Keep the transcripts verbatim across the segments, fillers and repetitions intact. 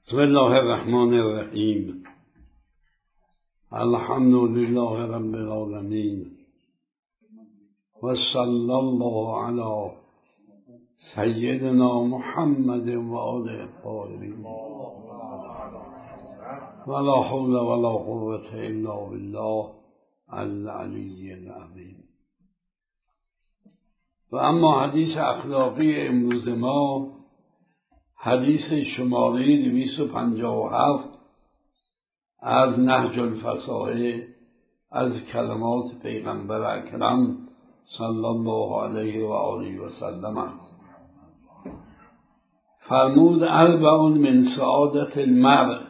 بسم الله الرحمن الرحیم. الحمد لله رب العالمین و صلی الله علی سیدنا محمد و آله الطاهرین ولا حول ولا قوة الا بالله العلی العظیم. و اما حدیث اخلاقی امروز ما حدیث شماره دویست و پنجاه و هفت از نهج الفصاحه از کلمات پیغمبر اکرم صلی الله علیه و آله و سلم است. فرمود اربع من سعادت المرء،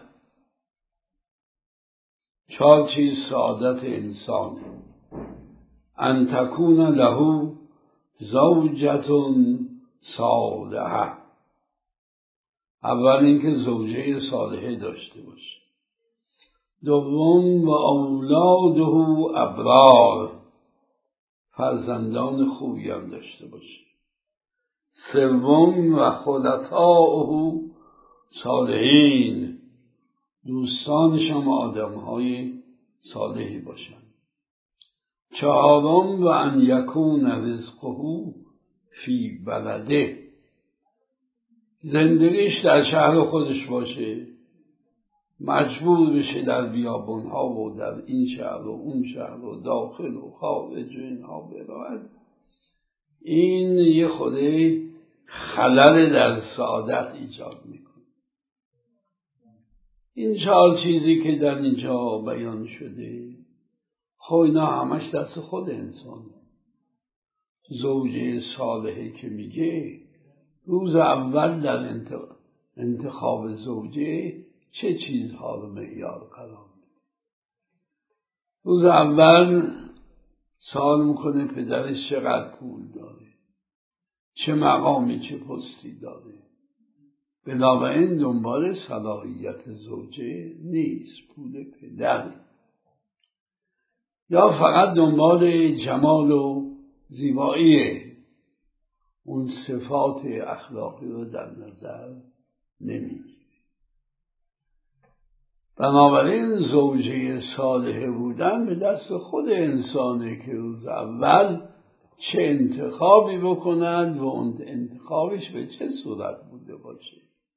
چهار چیز سعادت انسان: ان تکون له زوجة صالحة، اول اینکه زوجه صالحه داشته باشه. دوم و اولاده ابرار، فرزندان خوبی هم داشته باشه. سوم و خلطاؤه صالحین، دوستانش هم آدمهای صالحی باشن. چهارم و ان یکون رزقه فی بلده، زندگیش در شهر خودش باشه، مجبور بشه در بیابانها و در این شهر و اون شهر و داخل و خارج و اینها برود. این یه خوده خلل در سعادت ایجاد میکنه. این چهار چیزی که در اینجا بیان شده، خب اینا همش دست خود انسانه. زوجه صالحه که میگه، روز اول در انتخاب زوجه چه چیزها رو معیار قرار میده؟ روز اول سوال میکنه پدرش چقدر پول داره، چه مقامی چه پستی داره. بنابراین دنبال صلاحیت زوجه نیست، پول پدر، یا فقط دنبال جمال و زیباییه، اون صفات اخلاقی رو در نظر نمیگیره. بنابراین زوجه صالحه بودن به دست خود انسانه که روز اول چه انتخابی بکند و اون انتخابش به چه صورت بوده باشه.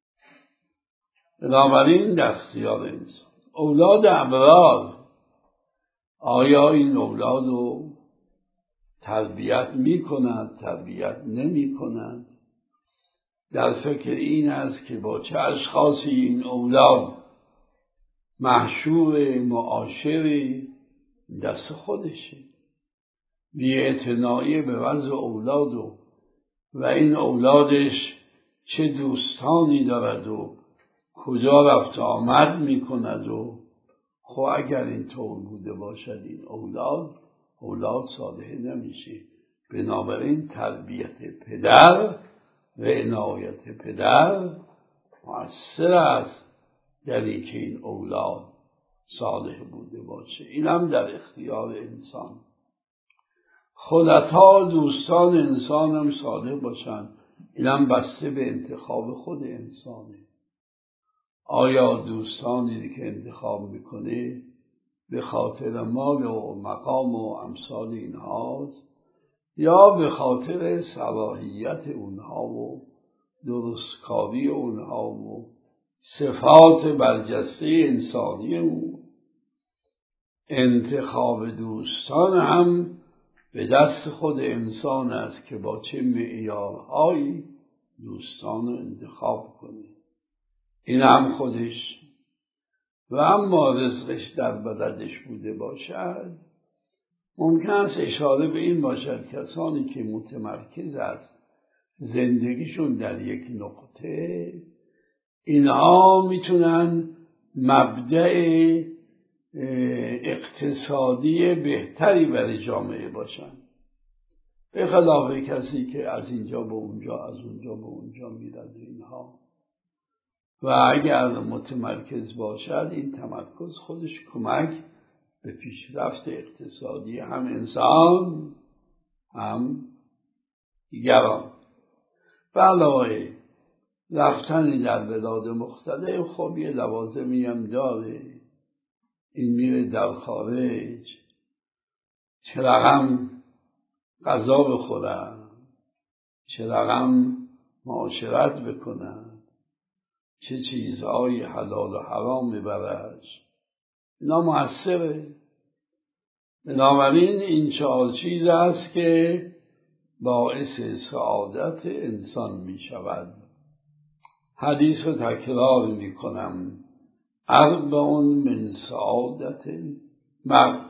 بنابراین در اختیار انسان. اولاد ابرار، آیا این اولاد رو تربیت می کند، تربیت نمی کند؟ در فکر این است که با چه اشخاصی این اولاد محشور معاشری، دست خودشه. بی‌اعتنایی به وضع اولاد و, و این اولادش چه دوستانی دارد و کجا رفت آمد می کند و خب اگر این طور بوده باشد این اولاد اولاد صالحه نمیشه. بنابراین تربیت پدر و عنایت پدر مؤثر است در اینکه این اولاد صالح بوده باشه. این هم در اختیار انسان. خلطا، دوستان انسان هم صالح باشن، این هم بسته به انتخاب خود انسانه. آیا دوستانی که انتخاب میکنه به خاطر مال و مقام و امثال اینهاست، یا به خاطر صلاحیت اونها و درستکاری اونها و صفات برجسته انسانی اون؟ انتخاب دوستان هم به دست خود انسان است که با چه معیارهایی دوستان رو انتخاب کنه. این هم خودش. و اما رزقش در بلدش بوده باشد، ممکن است اشاره به این باشد کسانی که متمرکز است زندگیشون در یک نقطه، اینها میتونن مبدأ اقتصادی بهتری برای جامعه باشن، به خلاف کسی که از اینجا به اونجا از اونجا به اونجا میرد اینها. و اگر متمرکز باشد این تمرکز خودش کمک به پیشرفت اقتصادی هم انسان هم دیگران. به علاوه رفتن در بلاد مختلف خب یه لوازمی هم داره. این میره در خارج چه رقم غذا بخورن، چه رقم معاشرت بکنن، چه چیزهای حلال و حرام ببرش، اینا مؤثره. بنابراین این چهار چیز است که باعث سعادت انسان می شود. حدیث رو تکرار می کنم: اربعون من سعادت المرء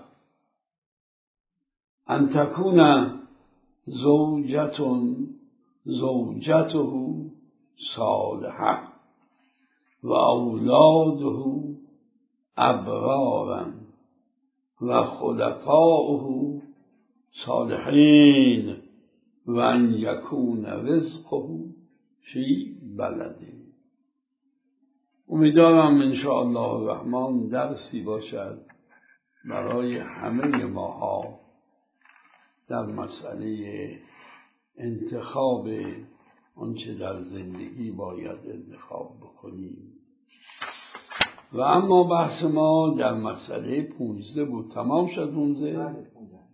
ان تکون زوجتون زوجته صالحه و اولاده ابرارا و خلفاؤه صالحین و ان یکون رزقه فی بلده. امیدوارم انشاءالله الرحمن درسی باشد برای همه ماها در مسئله انتخاب آنچه در زندگی باید انتخاب بکنیم. و اما بحث ما در مسئله پونزده بود. تمام شد پونزده؟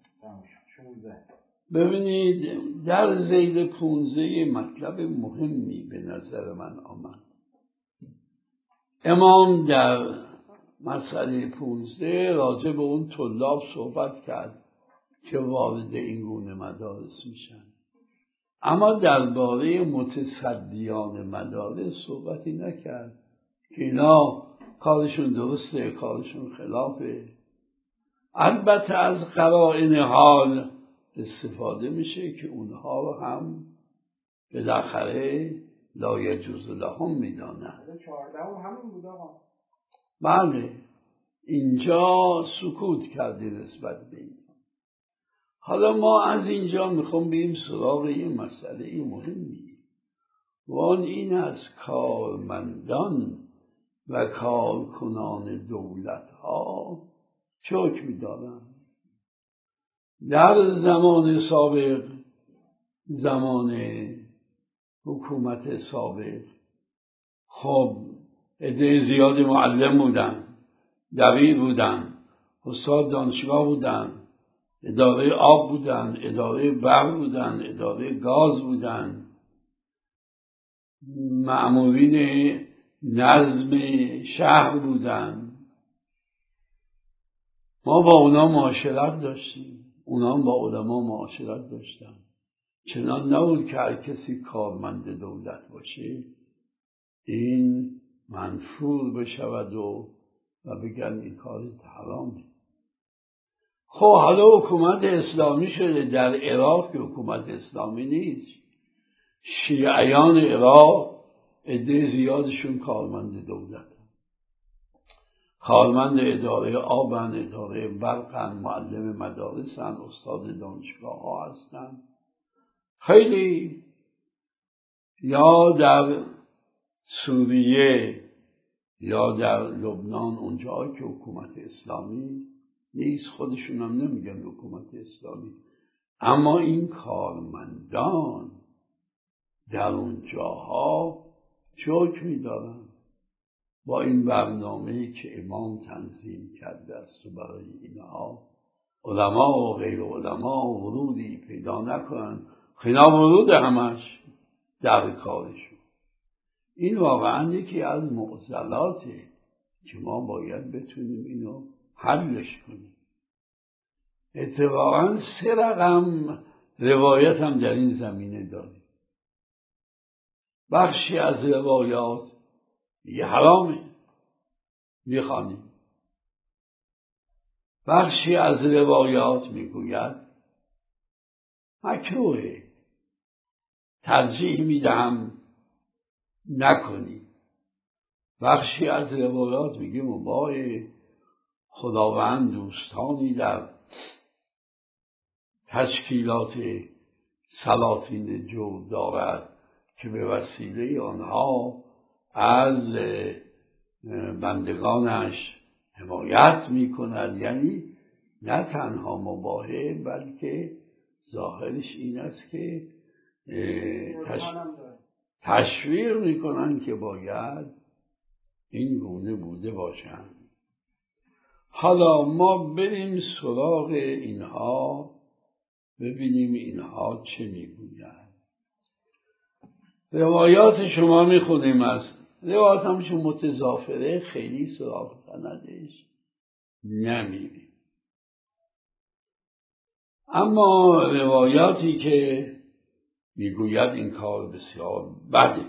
ببینید در ذیل پونزده مطلب مهمی به نظر من آمد. امام در مسئله پونزده راجع به اون طلاب صحبت کرد که وارد این گونه مدارس میشن، اما درباره متصدیان مدارس صحبتی نکرد که اینا کارشون درسته، کارشون خلافه. البته از قرائن حال استفاده میشه که اونها رو هم بالاخره لا یجوز لهم میدانن. بله اینجا سکوت کردی نسبت به این. حالا ما از اینجا میخوام بریم سراغ این مسئله این مهمی و آن این از کارمندان و کارکنان دولت ها چه حکمی دارن. در زمان سابق، زمان حکومت سابق، خب عده زیاد معلم بودن، دبیر بودن، استاد دانشگاه بودن، اداره آب بودن، اداره برق بودن، اداره گاز بودن، مأمورین نظم شهر بودن. ما با اونا معاشرت داشتیم، اونا با علما معاشرت داشتن. چنان نبود که هر کسی کارمند دولت باشه این منفور بشود و و بگن این کار حرامه. خب حالا حکومت اسلامی شده، در عراق که حکومت اسلامی نیست، شیعیان عراق عده زیادشون کارمند دولت، کارمند اداره آبن، اداره برقن، معلم مدارسن، استاد دانشگاه ها هستن. خیلی یا در سوریه یا در لبنان اونجا که حکومت اسلامی نیست، خودشون هم نمیگن حکومت اسلامی، اما این کارمندان در اونجاها چه حکمی دارن؟ با این برنامه‌ای که امام تنظیم کرده است و برای اینها علما و غیر علما ورودی پیدا نکنن، خیلی ورود همش در کارشون. این واقعا یکی از معضلاته که ما باید بتونیم اینو حلش کنیم. اتفاقا سه رقم روایت هم در این زمینه داریم. بخشی از روایات یه حرامه میخوانیم، بخشی از روایات میگوید مکروهه، ترجیح میدهم نکنی. بخشی از روایات میگه مباح، خداوند دوستانی در تشکیلات سلاطین جو دارد که به وسیله آنها از بندگانش حمایت میکند. یعنی نه تنها مباحه بلکه ظاهرش این است که تش... تشویق میکنن که باید این گونه بوده باشند. حالا ما بریم سراغ اینها، ببینیم اینها چه میگویند. روایات شما میخونیم، از روایات همشون متضافره، خیلی سراغ سندش نمیریم. اما روایاتی که میگوید این کار بسیار بده،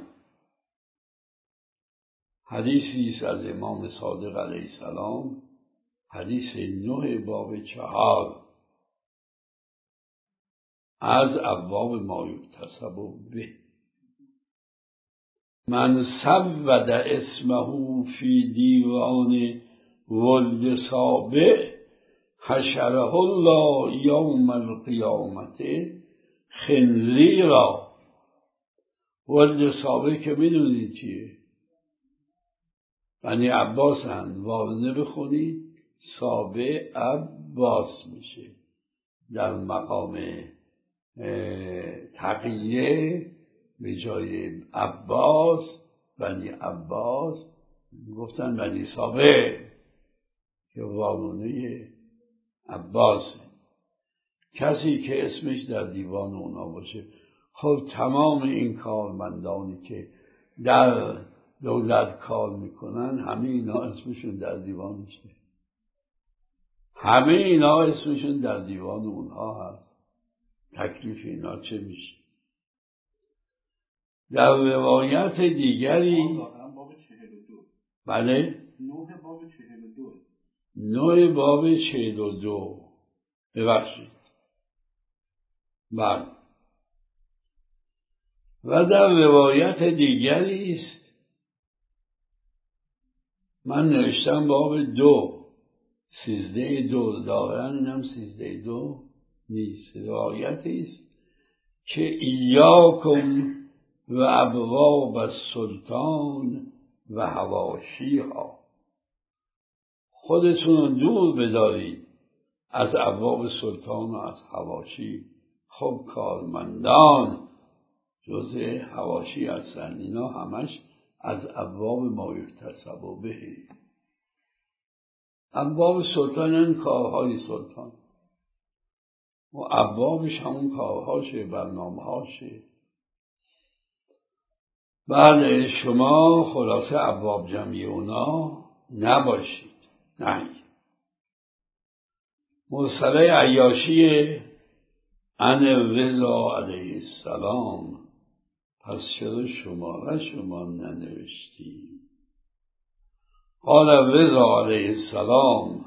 حدیثی است از امام صادق علیه السلام، حدیث نه باب چهار، از ابواب ما یکتسب به: من سود اسمه فی دیوان ولد سابع حشره الله یوم القیامت خنزیرا. ولد سابع که میدونید چیه؟ بنی عباس هست، وارنه بخونید سابع عباس میشه، در مقام تقیه به جای عباس بنی عباس گفتن بنی سابع که وارونه عباس. کسی که اسمش در دیوان اونا باشه. خب تمام این کارمندانی که در دولت کار میکنن همه اینا اسمشون در دیوان میشه، همه اینا اسمشون در دیوان اونها هست. تکلیف اینا چه میشه؟ در روایت دیگری باب چهل و دو. بله نه باب چهل و دو. نه باب چهل و دو ببخشید بله. و در روایت دیگری است، من نوشتم باب دو سیزده دو، دارن اینم سیزده دو نیست. روایتی است که ایاکم و ابواب السلطان و حواشیها، خودتون دور بدارید از ابواب سلطان و از حواشی. خب کارمندان جز حواشی هستن، اینا همش از ابواب ما یکتسب به. ابواب سلطان این کارهای سلطان و ابوابش همون کارهاشه، برنامه‌هاشه. بله شما خلاصه ابواب جمعی اونا نباشید. نه. مرسله عیاشی عن رضا علیه السلام، پس چرا شماره شما ننوشتیم؟ قال رضا علیه السلام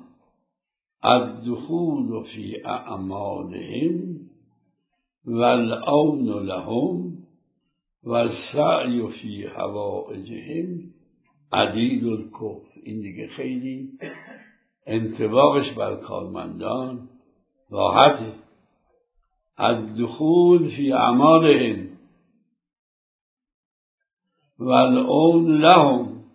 الدخول فی اعمالهم والعون لهم والسعی فی حوائجهم عدید الکفر. این دیگه خیلی انطباقش بر کارمندان راحته. الدخول فی اعمالهم والعون لهم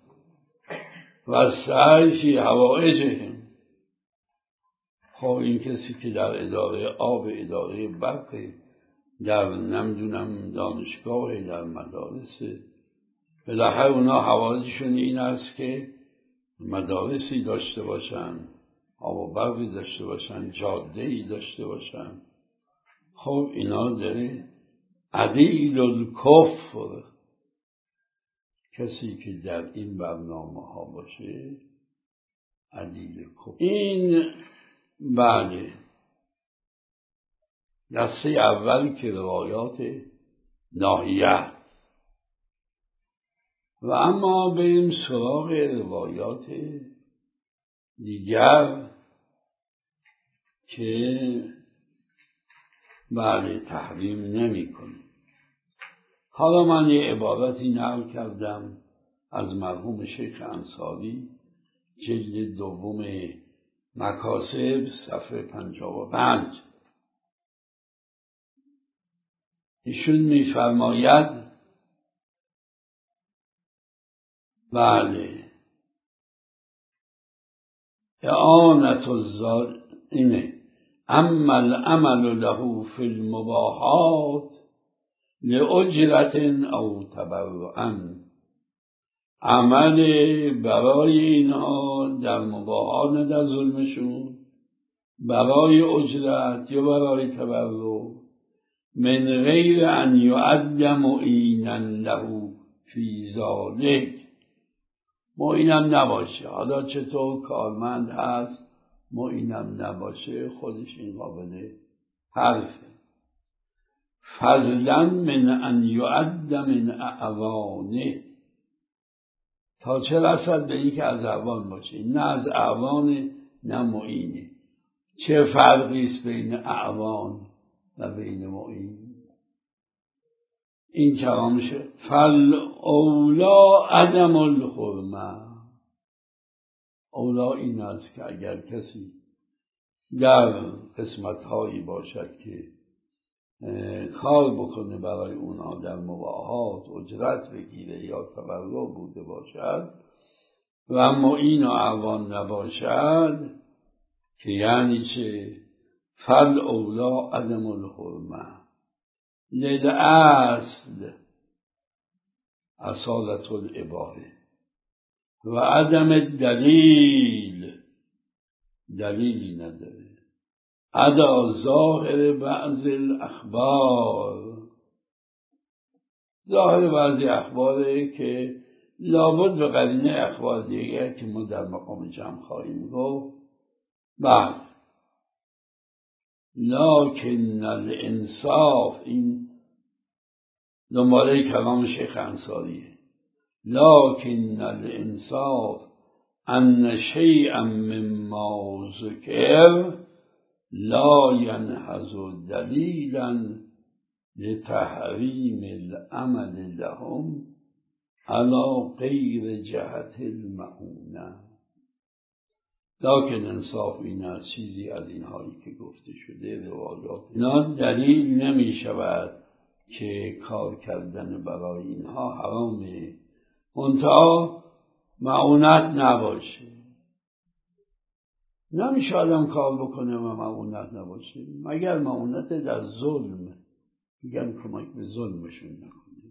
والسعی فی حوائجهم. خب این کسی که در اداره آب، اداره برق، در نمیدونم دانشگاه، در مدارس، بالاخره اونا حوائجشون این است که مدارسی داشته باشن، آب و برقی داشته باشن، جاده‌ای داشته باشن. خب اینا داره عدیل الکفر. کسی که در این برنامه ها باشه عدیل الکفر. این بله دسته اول که روایات ناحیه. و اما بریم سراغ روایات دیگر که بله تحریم نمی کنه. حالا من یه عبارتی نقل کردم از مرحوم شیخ انصاری، جلد دوم مکاسب، صفحه پنجاه و پنج. ایشون میفرماید بله اعانت الظالم اینه اما العمل له فی المباحات لأجرت او تبرعا، عمل برای اینها در مباهات، نه در ظلمشون، برای اجرت یا برای تبرع، من غیر ان یعد معینا له فی ذلک، معینم نباشه. حالا چطور کارمند هست معینم نباشه، خودش این قابل حرفه. فضلا من ان یعد من اعوانه، تا چه رسد به این که از اعوان باشه، نه از اعوان نه معینه. چه فرقی است بین اعوان و بین معین؟ این کلامشه. فل اولا عدم الحرمه، اولا این است که اگر کسی در قسمت هایی باشد که کار بکنه برای اونا، در مباهات اجرت بگیره یا تبرع بوده باشد و معین و اعوان نباشد، که یعنی چه؟ فل اولا عدم الحرمه للأصل اصالت الاباحه و عدم الدلیل، دلیلی نداره. ادا ظاهر بعض الاخبار، ظاهر بعضی اخباره که لابد به قرینه اخبار دیگر که ما در مقام جمع خواهیم گفت. بعد لکن الانصاف، این دنباله کلام شیخ انصاریه، لکن الانصاف ان شیئا مما ذکر لا ینحز دلیلا لتحریم العمل لهم علی غیر جهت المعونه. لکن انصاف این است چیزی از اینهایی که گفته شده روایات اینا دلیل نمی شود که کار کردن برای اینها حرامه، منتها معونت نباشه. نمیشه آدم کار بکنه و معونت نباشه، مگر معونت در ظلم، میگن کمک به ظلمشون نکنه.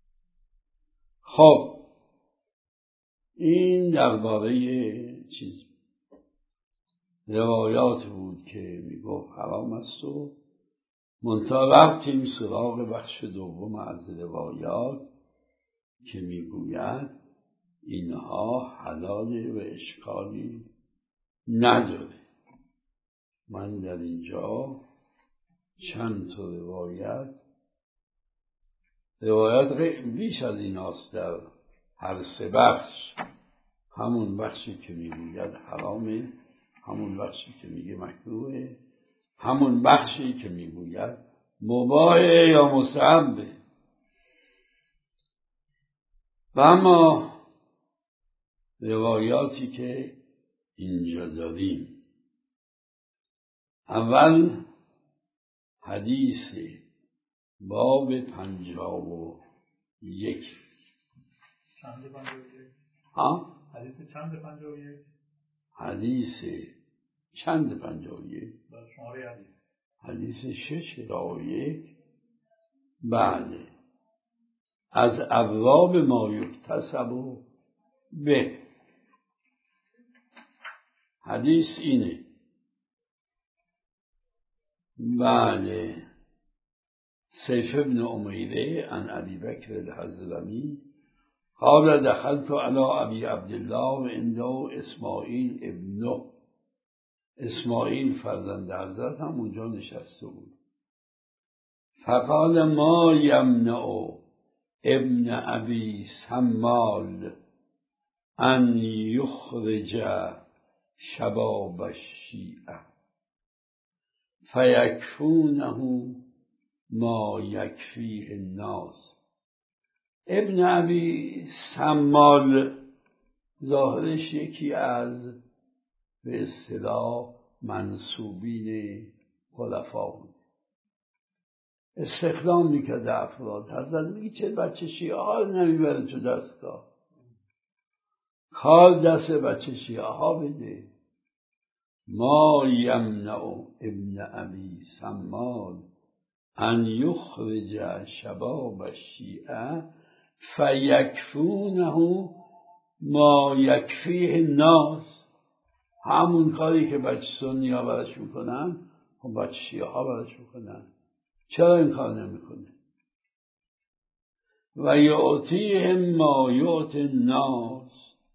خب این درباره چیز روایات بود که میگفت حرام است و منتها رفتیم سراغ بخش دوم از روایات که میگوید اینها حلال و اشکالی نداره. من در اینجا چند تا روایت روایت بیش از این هست در هر سه بخش، همون بخشی که میگوید حرامه، همون بخشی که میگه مکروهه، همون بخشی که میگوید مباحه یا مستحبه. و اما روایاتی که اینجا داریم، اول حدیث باب پنجاه و یک. چند پنجاه و یک؟ ها؟ حدیث چند پنجاه و یک؟ حدیث چند پنجاه و یک؟ شماره حدیث حدیث شش را یک. بله، از ابواب ما یکتسب به. حدیث اینه. بله، سیف ابن امیره عن ابی بکر الحضرمی قال دخلت على ابی عبدالله عنده اسماعیل ابنه، اسماعیل فرزند حضرت هم اونجا نشسته بود. فقال ما یمنع ابن ابی سمال ان یخرج شباب الشیعه فیکفونه ما یکفیه الناس. ابن ابی سمال ظاهرش یکی از به اصطلاح منسوبین خلفا بود، استخدام میکرد افراد. حضرت میگه چه بچه شیعه ها نمیبره تو دستگاه، کار دست بچه شیعه ها بده. ما یمنع ابن ابی سمال ان یخرج شباب الشیعه فیکفونه ما یکفیه الناس. همون کاری که بچه سنی ها براش میکنن خب بچه شیعه ها براش میکنن. چرا این کار نمیکنه؟ و یعطیهم ما یعطی الناس،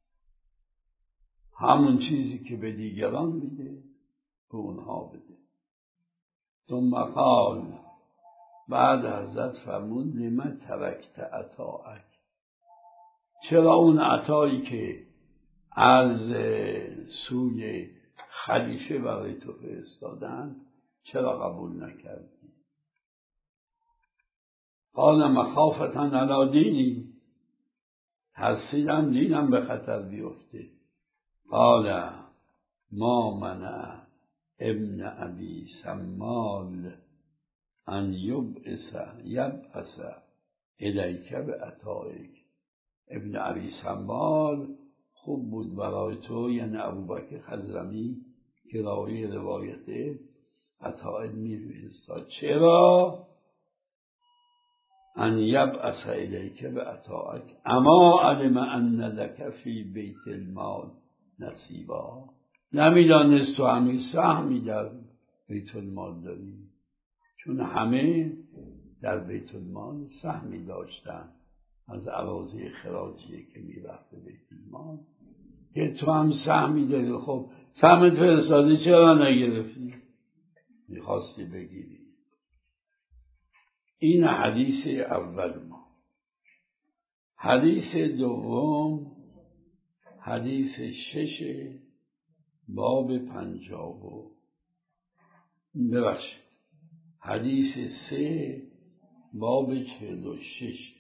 همون چیزی که به دیگران میده به اونها بده. ثم قال، بعد حضرت فرمود لم ترکت عطاءک، چرا اون عطایی که از سوی خلیفه برای تو فرستادن چرا قبول نکردی؟ قال مخافة علی دینی، ترسیدم دینم به خطر بیفته. قال ما منع ابن ابی سمال ان یبعث یبعث الیک بعطایک. ابن ابی سمال خوب بود برای تو، یعنی ابوبکر خزرمی که راوی روایت عطا می‌فرستاد. چرا؟ ان یبعث الیک بعطایک اما علم ان لک فی بیت المال نصیبا، نمیدانست تو همه سهمی در بیت المال داری، چون همه در بیت المال سهمی داشتن از اراضی خراجی که میرفت به بیت المال، که تو هم سهمی داری. خب سهمت فرستادی چرا نگرفتی؟ میخواستی بگیری. این حدیث اول ما. حدیث دوم حدیث شش باب پنجاب و ببخشید حدیث سه باب چهل و شش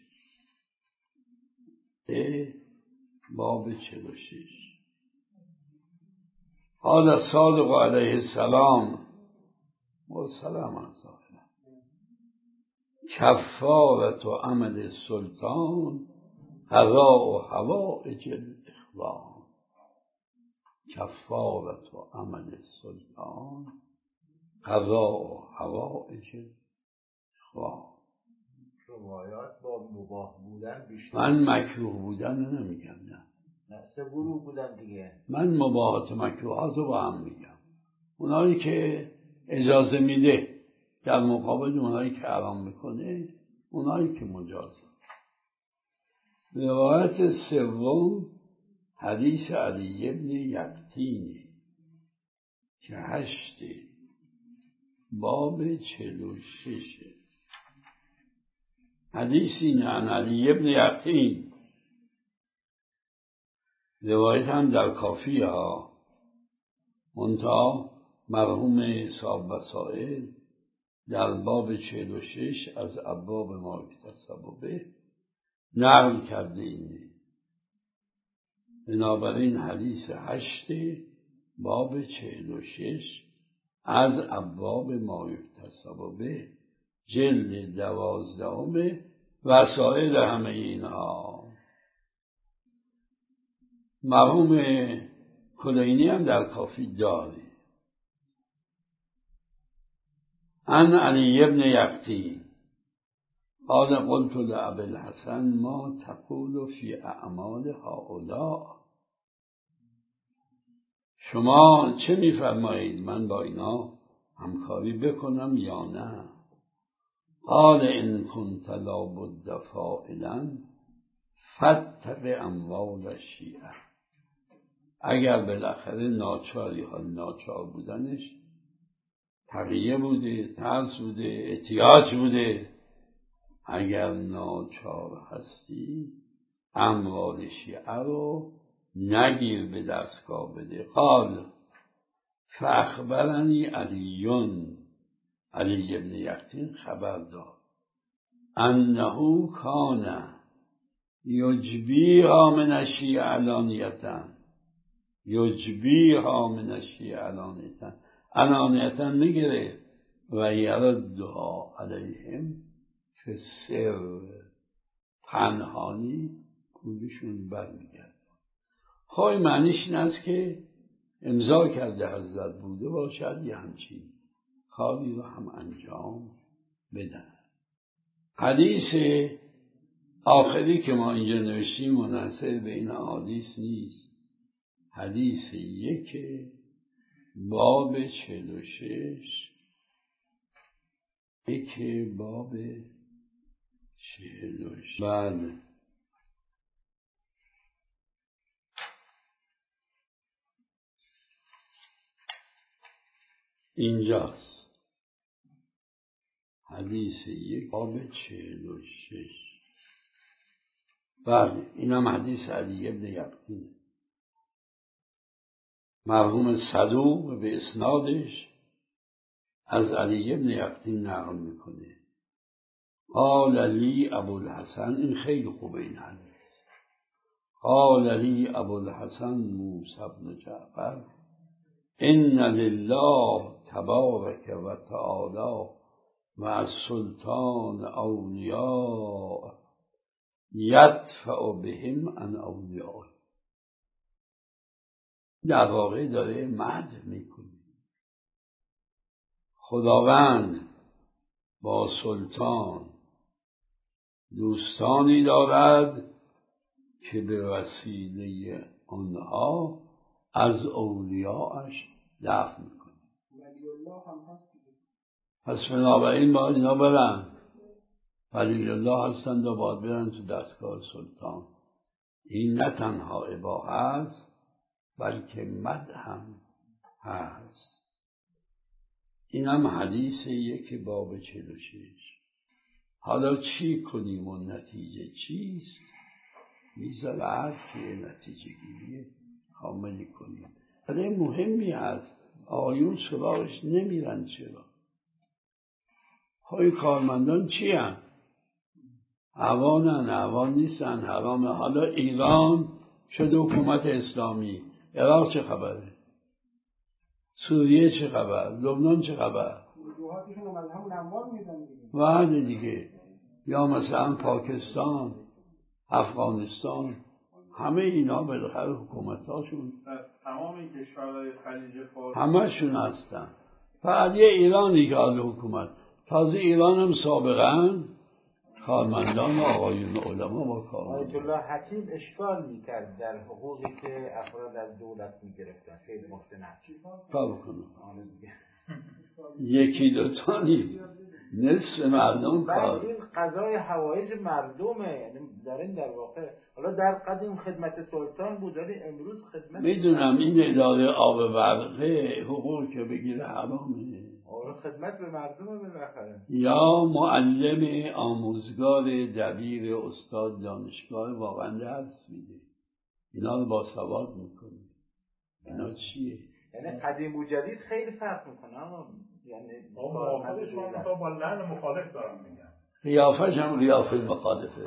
سه باب چهل و شش. قال صادق علیه السلام و سلام علیه کفارت و عمل السلطان قضاء حوائج الاخوان. کفارت و عمل السلطان قضاء حوائج الاخوان. روایات با مباح بودن بیشتر. من مکروه بودن نمیگم، نه نه سه گروه بودن دیگه. من مباحات و مکروهات رو با هم میگم. اونایی که اجازه میده در مقابل اونایی که حرام میکنه، اونایی که مجازه. روایت سوم حدیث علی ابن یقطین که هشت باب چهل و شش. حدیث اینه عن علی ابن یقطین، روایت هم در کافیه ها، منتها مرحوم صاحب وسائل در باب چهل و شش از ابواب ما اکتسب به نقل کرده اینه. بنابراین حدیث هشت باب چهل و شش از ابواب ما اکتسب به جلد دوازدهم وسائل همه اینها. مرحوم کلینی هم در کافی داره. عن علی ابن یقطین قال قلت لأبی الحسن ما تقول فی اعمال هؤلاء، شما چه میفرمایید من با اینا همکاری بکنم یا نه؟ قال ان كنت لابد فاعلا فاتق اموال الشیعه، اگر بالاخره ناچاری ها ناچار بودنش تقیه بوده، ترس بوده، احتیاج بوده، اگر ناچار هستی اموال شیعه رو نگیر، به دستگاه بده. قال فاخبرنی علیون، علی ابن یقطین خبر داد انه کان یجبیها من الشیعه علانیتا، یجبیها من الشیعه علانیتا، علانیتا میگیره و یردها علیهم فی سر، پنهانی پولشون برمیگرد. خب معنیش این است که امضا کرده حضرت بوده باشد یه همچین کاری رو هم انجام بدن. حدیث آخری که ما اینجا نوشتیم منحصر به این احادیث نیست. حدیث یک باب چهل و شش یک باب چهل و شش بله اینجاست. حدیث یک باب چهل و شش بله این هم حدیث علی ابن یقطینه، مرحوم صدوق به اسنادش از علی ابن یقطین نقل میکنه. قال لی ابوالحسن، این خیلی خوبه این حدیث. قال لی ابوالحسن موسی بن جعفر ان لله تبارک و تعالی و السلطان اولیاء یدفع بهم عن اولیاء. در واقع داره مدح میکنه. خداوند با سلطان دوستانی دارد که به وسیله آنها از اولیاءش دفع میکنه. پس بنابراین باید اینا برن، ولی الله هستند و باید برن تو دستگاه سلطان. این نه تنها اباحه است بلکه مدح هم هست. این هم حدیث یک باب چهل و شش. حالا چی کنیم و نتیجه چیست؟ میذاره هر که نتیجه گیری کاملی کنیم. ولی مهمی هست آیون سراغش نمیرن. چرا؟ های کارمندان چی هم؟ عوانن، عوان نیستن، حرامه. حالا ایران شده حکومت اسلامی، عراق چه خبره؟ سوریه چه خبر؟ لبنان چه خبر؟ و دیگه یا مثلا پاکستان، افغانستان، همه اینا بالاخره حکومتاشون تمام این کشورهای خلیج فارس همشون هستن. فقط یه ایرانی که حال حکومت. تازه ایران هم سابقا کارمندان و آقایون علما با کارمندان. آیت الله حکیم اشکال میکرد در حقوقی که افراد از دولت میگرفتن. خیلی مختنف کار بکنم یکی دوتا نیست، نصف مردم کار. این قضای حوایج مردمه، یعنی دارین در واقع. حالا در قدیم خدمت سلطان بود ولی امروز خدمت میدونم این اداره آب برقه حقوق که بگیره حرامه. آره خدمت به مردم بالاخره. یا معلم آموزگار دبیر استاد دانشگاه واقعا درس میده، اینا رو با سواد میکنه. اینا چیه؟ یعنی قدیم و جدید خیلی فرق میکنه. یعنی با موافقش من با لعن مخالف دارم میگم. قیافش هم قیافه مخالفه.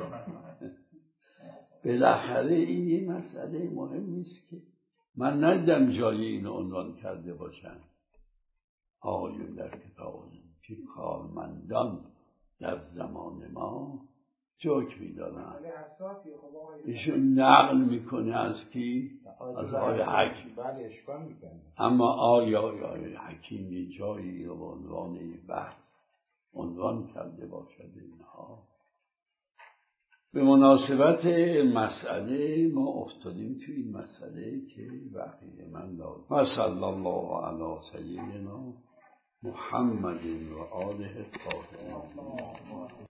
بالاخره این یه مسئله مهم نیست که من ندیدم جایی اینو عنوان کرده باشن آقایون در کتابون که کارمندان در زمان ما جوک میدارن. ایشون نقل میکنه از کی؟ از آقای حکیم. بله اشکال میکنه. اما آیا آقای حکیم یه جایی رو به عنوان بحث عنوان کرده باشد اینها؟ به مناسبت مسئله ما افتادیم توی این مسئله که بقیه من لازم. و صلی الله علی سیدنا محمد و آله الطاهرین.